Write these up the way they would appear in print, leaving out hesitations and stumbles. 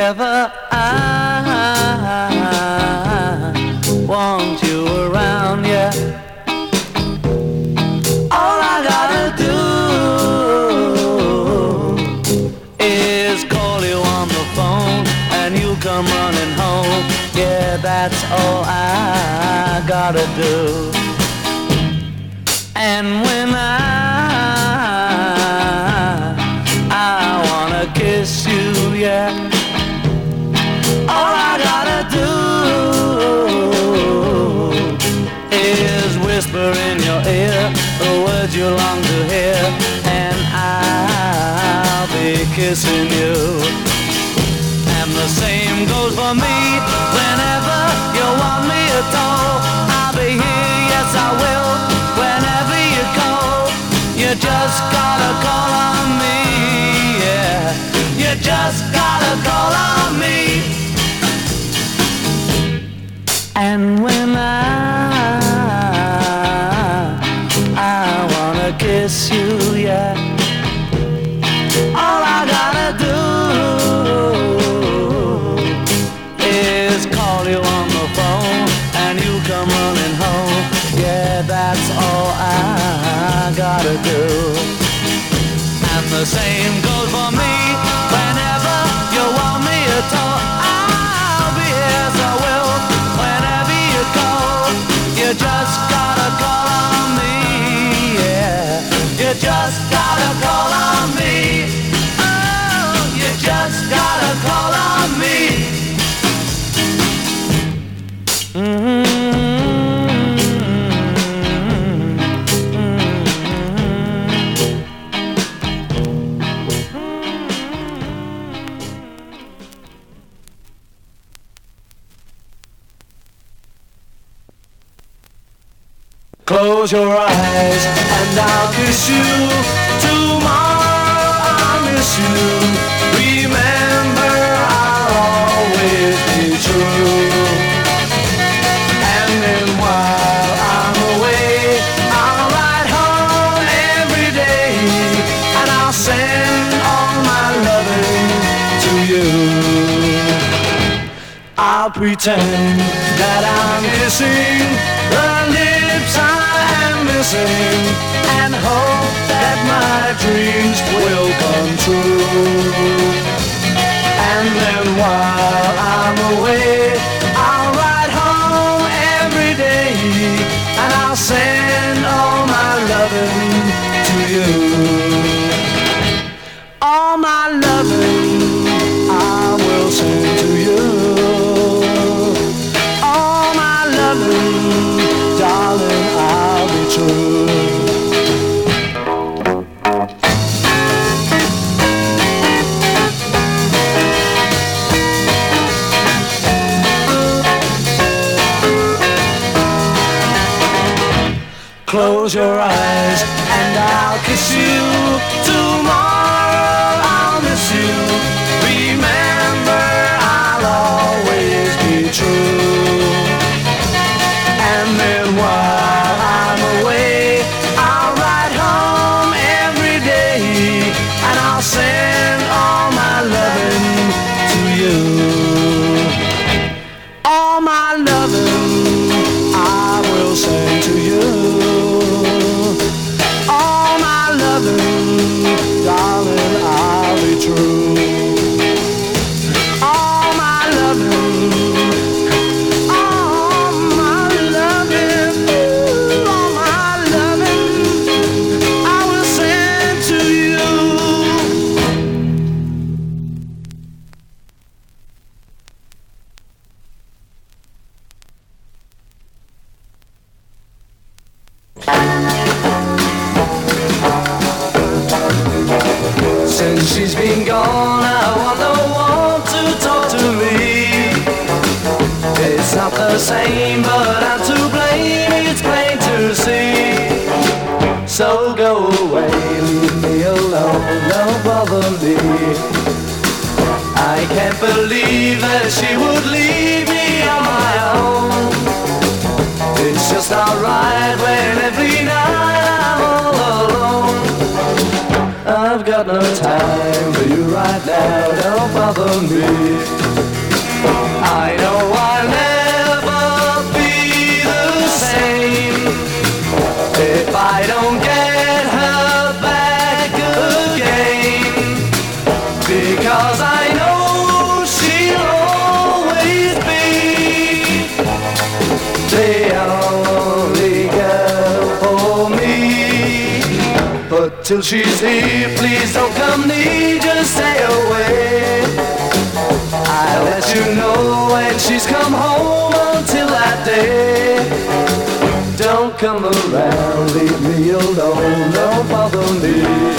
whenever I want you around, yeah. All I gotta do is call you on the phone and you come running home. Yeah, that's all I gotta do. And when I wanna kiss you, yeah, all I gotta do is whisper in your ear the words you long to hear, and I'll be kissing you. And the same goes for me. Whenever you want me at all, I'll be here, yes I will. Whenever you call, you just gotta call on me, yeah. You just gotta call on me. And when I wanna kiss you, yeah, all I gotta do is call you on the phone and you come running home. Yeah, that's all I gotta do. And the same goes for me. Whenever you want me at all, I'll be here, as I will. Whenever you call, you just gotta call on me, yeah. You just gotta call on me. Oh, you just gotta call on me. Close your eyes and I'll kiss you. Tomorrow I'll miss you. Remember, I'll always be true. And then while I'm away, I'll ride home every day, and I'll send all my loving to you. I'll pretend that I'm missing the lips I am missing, and hope that my dreams will come true. And then while I'm away, I'll ride home every day, and I'll send all my loving to you. All my loving I will send to you. All my loving, darling, I'll be true. Close your eyes and I'll kiss you. Tomorrow I'll miss you. Remember, I'll always be true. And then while I'm away, I'll ride home every day, and I'll send all my loving to you. All my loving I will send to you. All my loving, darling, I'll be true. All my loving, all my loving, all my loving, I will send to you. Since she's been gone, I want no one to talk to me. It's not the same, but I'm to blame, it's plain to see. So go away, leave me alone, don't bother me. I can't believe that she would leave me on my own. It's just not right when every night I'm all alone. I've got no time for you right now, don't bother me. I don't get her back again, because I know she'll always be the only girl for me. But till she's here, please don't come near, just stay away. I'll let you know when she's come home. Until that day, don't come around, leave me alone, don't bother me.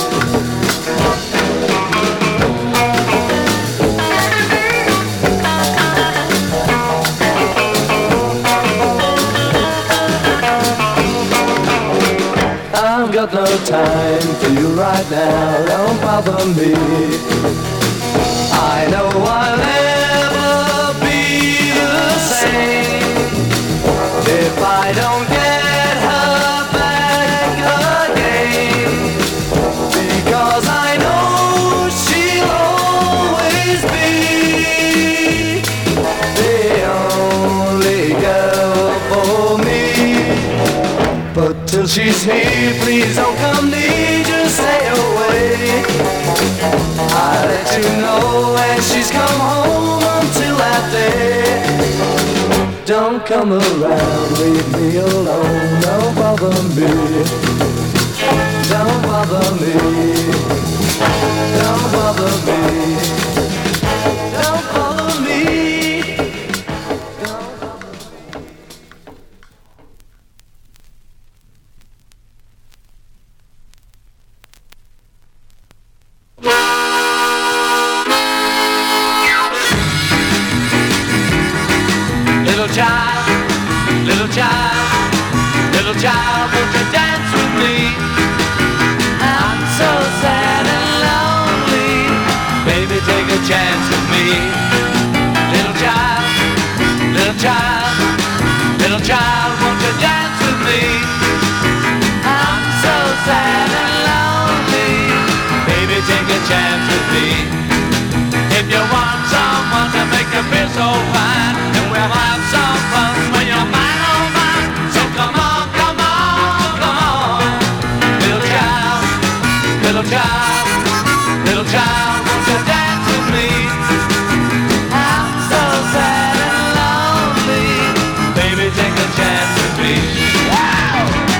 I've got no time for you right now, don't bother me. I know I'll never be the same if I don't get her back again, because I know she'll always be the only girl for me. But till she's here, please don't come near, just stay away. I'll let you know when she's come home. Until that day, don't come around, leave me alone, don't bother me. Don't bother me. Don't bother me. Don't bother me. Little child, little child, little child, won't you dance with me? I'm so sad and lonely, baby, take a chance with me. Little child, little child, little child, won't you dance with me? I'm so sad and lonely, baby, take a chance with me. If you want someone to make you feel so fine, then we'll have some fun when you're mine, oh mine. So come on, come on, come on. Little child, little child, little child, won't you dance with me? I'm so sad and lonely, baby, take a chance with me. Wow!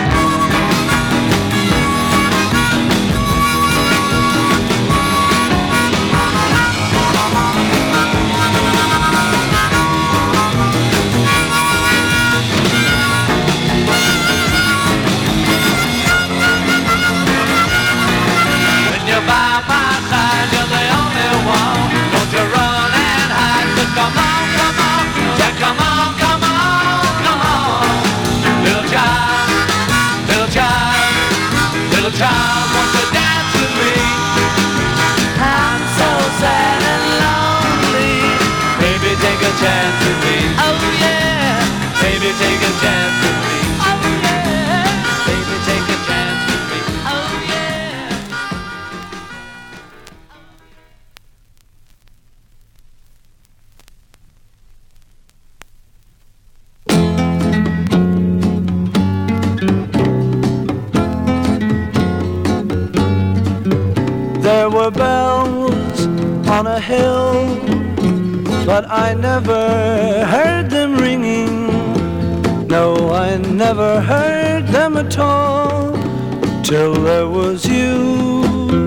By my side, you're the only one. Don't you run and hide, just come on, come on. Yeah, come on, come on, come on. Little child, little child, little child, won't you dance with me? I'm so sad and lonely, baby, take a chance with me. Oh yeah, baby, take a chance with me. Oh yeah, baby, take a chance with me. Oh yeah. There were bells on a hill, but I never heard them ringing. No, I never heard them at all, till there was you.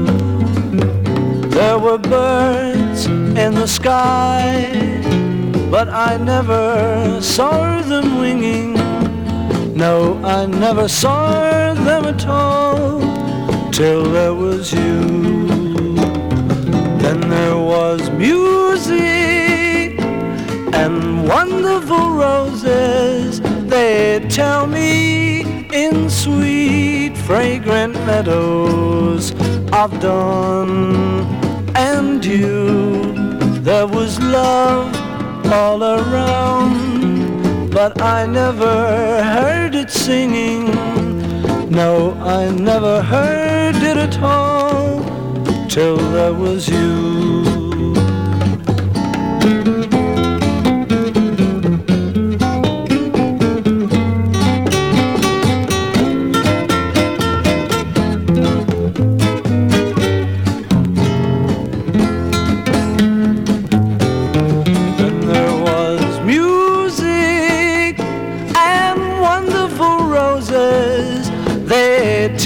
There were birds in the sky, but I never saw them winging. No, I never saw them at all, till there was you. Then there was music and wonderful roses, they tell me, in sweet fragrant meadows of dawn and dew. There was love all around, but I never heard it singing. No, I never heard it at all, till there was you.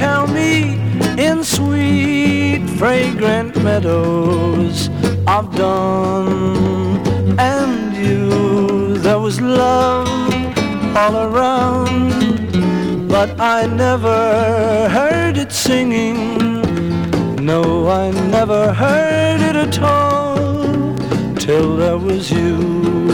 tell me in sweet, fragrant meadows of dawn and you, there was love all around, but I never heard it singing. No, I never heard it at all till there was you.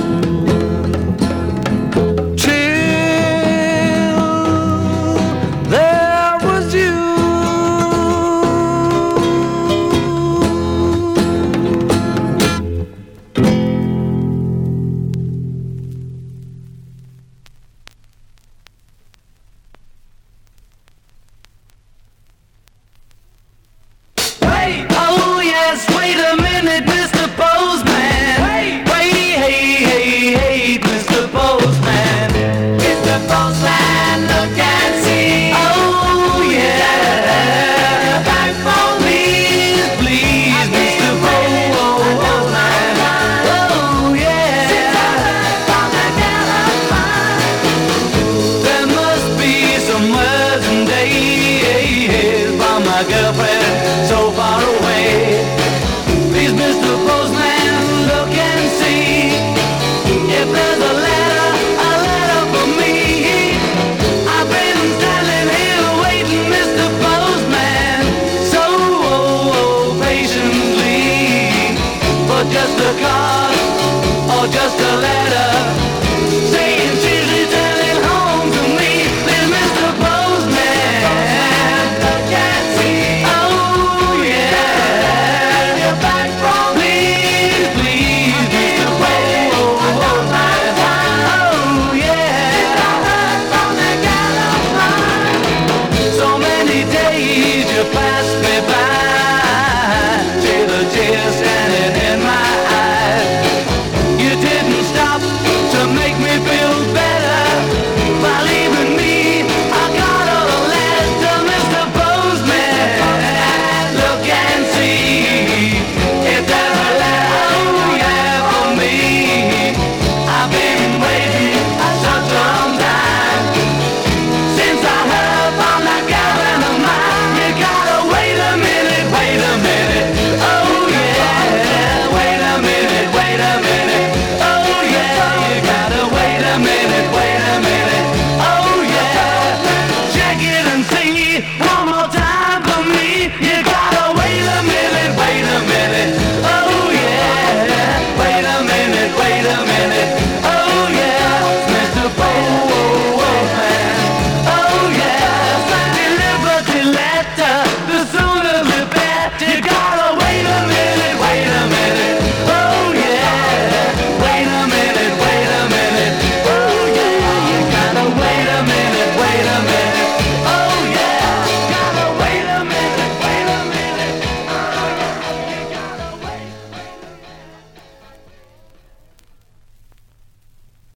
Wait a minute, oh yeah, check it and see, woman.